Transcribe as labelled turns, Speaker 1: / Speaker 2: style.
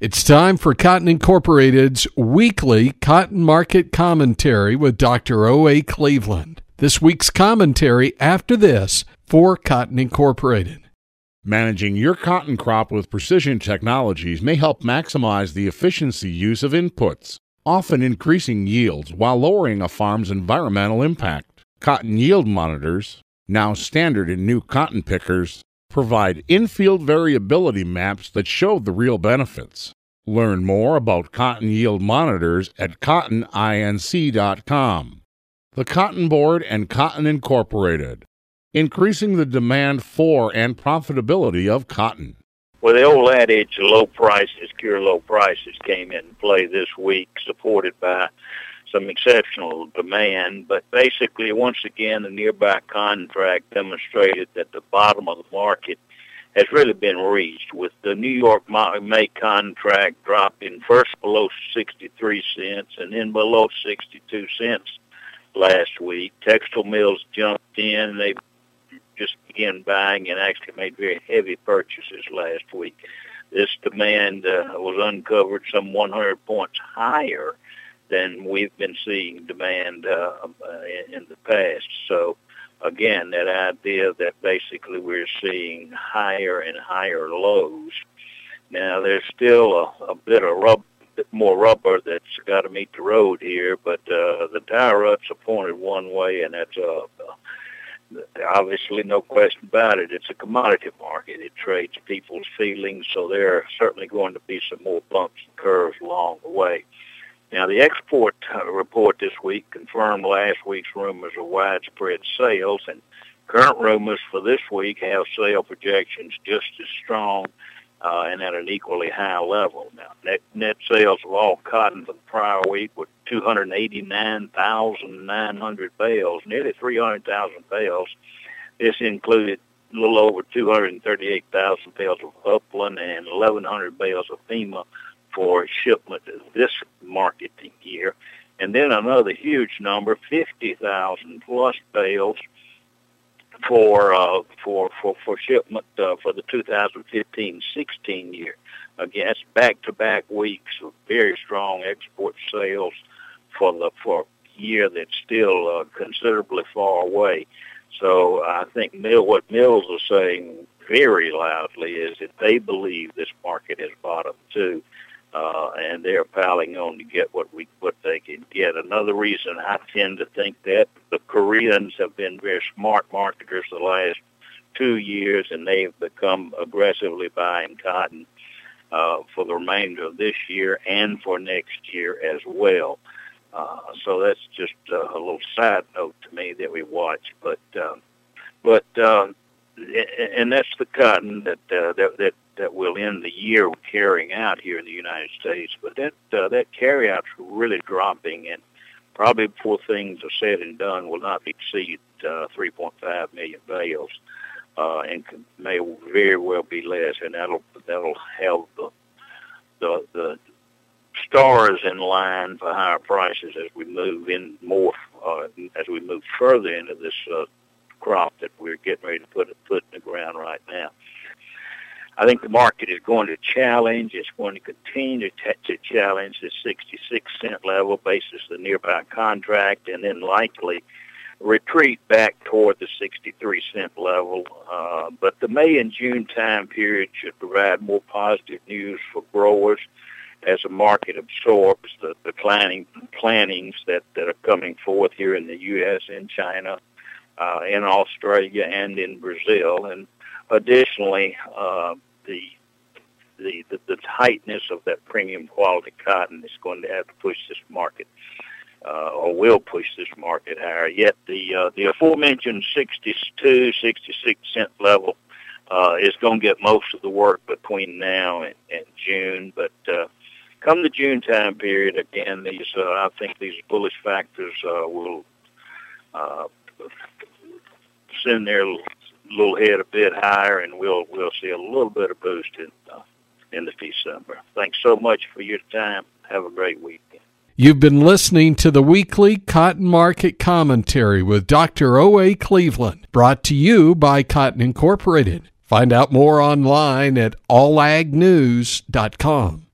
Speaker 1: It's time for Cotton Incorporated's weekly cotton market commentary with Dr. O.A. Cleveland. This week's commentary after this for Cotton Incorporated.
Speaker 2: Managing your cotton crop with precision technologies may help maximize the efficiency use of inputs, often increasing yields while lowering a farm's environmental impact. Cotton yield monitors, now standard in new cotton pickers, provide in-field variability maps that show the real benefits. Learn more about cotton yield monitors at cottoninc.com. The Cotton Board and Cotton Incorporated, increasing the demand for and profitability of cotton.
Speaker 3: Well, the old adage, low prices cure low prices, came into play this week, supported by some exceptional demand. But basically, once again, the nearby contract demonstrated that the bottom of the market has really been reached, with the New York May contract dropping first below 63 cents and then below 62 cents last week. Textile mills jumped in. They just began buying and actually made very heavy purchases last week. This demand was uncovered some 100 points higher than we've been seeing demand in the past. So, again, that idea that basically we're seeing higher and higher lows. Now, there's still a bit more rubber that's got to meet the road here, but the tire ups are pointed one way, and that's obviously no question about it. It's a commodity market. It trades people's feelings, so there are certainly going to be some more bumps and curves along the way. Now, the export report this week confirmed last week's rumors of widespread sales, and current rumors for this week have sale projections just as strong and at an equally high level. Now, net sales of all cotton for the prior week were 289,900 bales, nearly 300,000 bales. This included a little over 238,000 bales of upland and 1,100 bales of FEMA for shipment this marketing year, and then another huge number, 50,000 plus bales for shipment for the 2015-16 year. Again, that's back-to-back weeks of very strong export sales for a year that's still considerably far away. So I think what mills are saying very loudly is that they believe this market has bottomed too. And they're piling on to get what they can get. Another reason I tend to think that the Koreans have been very smart marketers the last 2 years, and they've become aggressively buying cotton for the remainder of this year and for next year as well. So that's just a little side note to me that we watch. But and that's the cotton that will end the year carrying out here in the United States. But that carry-out's really dropping, and probably before things are said and done will not exceed 3.5 million bales, and may very well be less. And that'll have the stars in line for higher prices as we move in more, as we move further into this crop that we're getting ready to put in the ground right now. I think the market is going to challenge. It's going to continue to challenge the 66-cent level basis the nearby contract, and then likely retreat back toward the 63-cent level. But the May and June time period should provide more positive news for growers as the market absorbs the declining plantings that are coming forth here in the U.S. and China, in Australia and in Brazil. And additionally, the tightness of that premium quality cotton is going to have to push this market, or will push this market higher. Yet the aforementioned 62, 66 cent level is going to get most of the work between now and June. But come the June time period, again, I think these bullish factors will send their little head a bit higher, and we'll see a little bit of boost in the December. Thanks so much for your time. Have a great weekend.
Speaker 1: You've been listening to the weekly Cotton Market Commentary with Dr. O.A. Cleveland, brought to you by Cotton Incorporated. Find out more online at allagnews.com.